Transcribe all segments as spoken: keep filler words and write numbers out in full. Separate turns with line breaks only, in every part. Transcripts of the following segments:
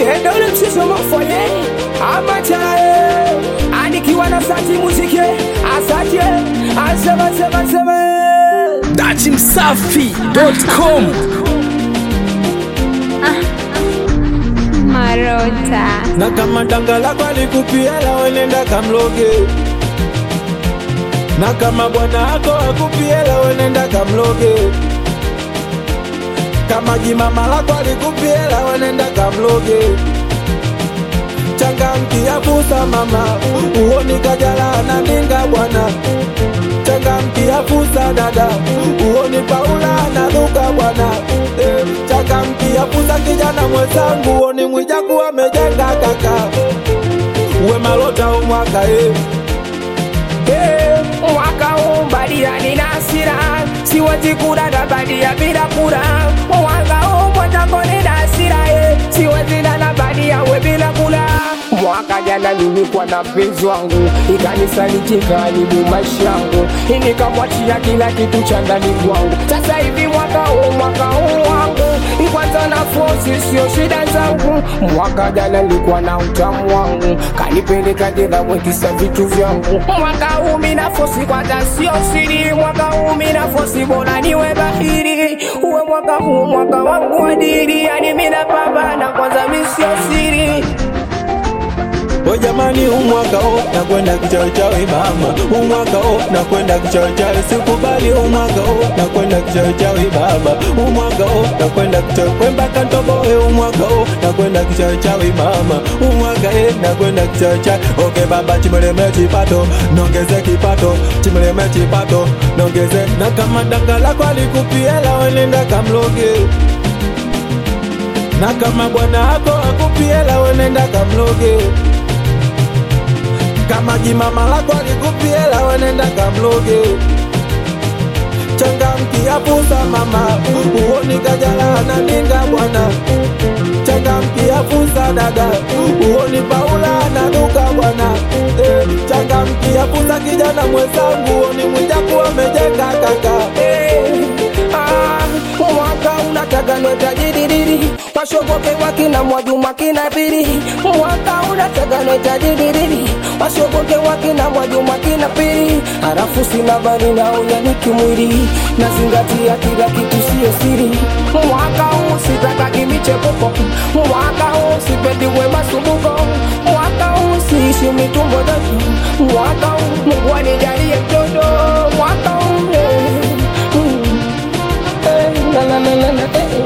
endo ule mshiso mfoye amachae anikiwa na sati muziki asake asema sema sema dachi msafi dot com.
Marota
na kama dangala kwa likupia la wenenda kamloge, na kama bwana ako akupia la wenenda kamloge, kama jimama la kwa likupia la wenenda kamloge. Changamki ya fusa mama, uoni kajala na ninga bwana. Changamki ya fusa dada, uoni Paula na duka bwana. eh, Changamki ya fusa kijana mwenzangu, uoni Mwijaku amejenga kaka. Uwe Marota umwaka eh
eh mwaka umbadia nina hasira, siwezi kudada badia bila kura. Mwaka umwaka nina hasira eh, siwezi dada badia we bila kula. Mwaka jana nilikuwa na mpenzi wangu, ikanisaliti karibu maisha yangu, nikamwachia kila kitu cha ndani kwangu. Sasa hivi mwaka huu mwaka huu wangu, kwanza na force sio shida zangu. Mwaka jana nilikuwa na utamu wangu, kanipeleka jela mwekisa vitu vyangu. Mwaka huu mina force kwanza sio siri, mwaka huu mina force bora niwe bahiri. Uwe mwaka huu mwaka wangu adiri, yani mina pambana kwanza mimi sio siri.
O jamani umwaka o na kwenda kichawi chawi mama, umwaka o na kwenda kichawi chawi sikubali, umwaka o na kwenda kichawi chawi baba, umwaka o na kwenda kichawi kwemba kantoboe, umwaka o na kwenda kichawi chawi mama, umwaka e na kwenda kichawi chawi. Okay baba chimuleme chipato, nongeze kipato, chimuleme chipato, nongeze. Na kama dangala kwa likupia la wenenda kamloge, na kama bwana ako akupia la wenenda kamloge, kama jimama lako alikupia la wenenda kamloge. Changamki ya fusa mama, uoni kajala na ninga bwana. Changamki ya fusa dada, uoni Paula na duka bwana. eh, Changamki ya fusa kijana mwenzangu, uoni Mwijaku amejenga kaka.
eh, ah, mwaka unataka neta didididi, washoboke wakina Mwajuma kina pili. Mwaka unataka neta didididi, washoboke wakina Mwajuma kina pili. Harafu sina bari na uya nikimwili, nazingatia kila kitu sio siri. Mwaka huu sitaka kimichepuko, mwaka huu sipendi wema sumbuko, mwaka huu siishi mitumbo tatu, mwaka huu Mungu anijalie mtoto, mwaka huu eh, mm, eh, la la la la la eh.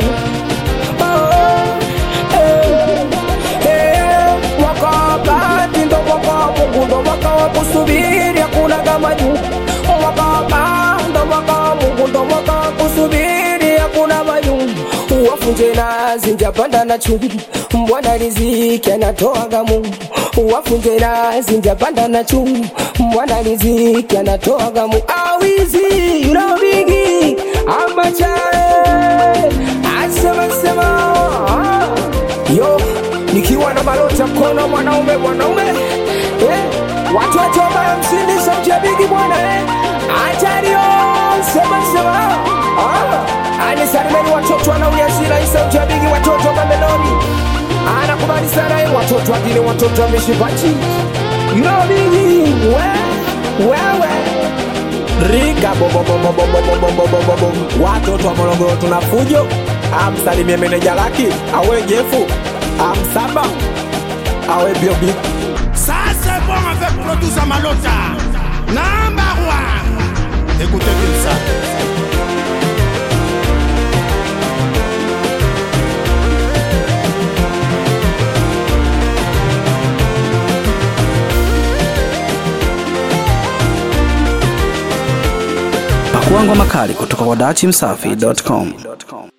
Kusubiri hakuna kama juu, mwaka bando mwaka Mungu ndo mwaka kusubiri hakuna majuu. Uwafunje nazi njapanda na chumvi, mbwana riziki anatoa gamu. Uwafunje nazi njapanda na chumvi, mbwana riziki anatoa gamu. Awizi urabigi amachae asema sema yo nikiwa na Marota mkono mwanaume mwanaume eh. Watoto wa msini sauti ya bigi bwana eh. Ajario sema sema ah. Anisalimeni watoto wanauyasira hii sauti ya bigi, watoto wa meloni anakubali sana eh. Watoto wengine watoto wa mishipachi you know bigi we wewe
Rika bo bo bo bo bo bo bo bo bo bo. Watoto wa Morogoro tunafujo. Amsalimie meneja laki awe Jefu, amsaba awe Biobi.
Ça c'est bon avec producer Marota. Number one. Écoutez bien ça.
Pakuangwa makali kutoka kwa dachi msafi dot com.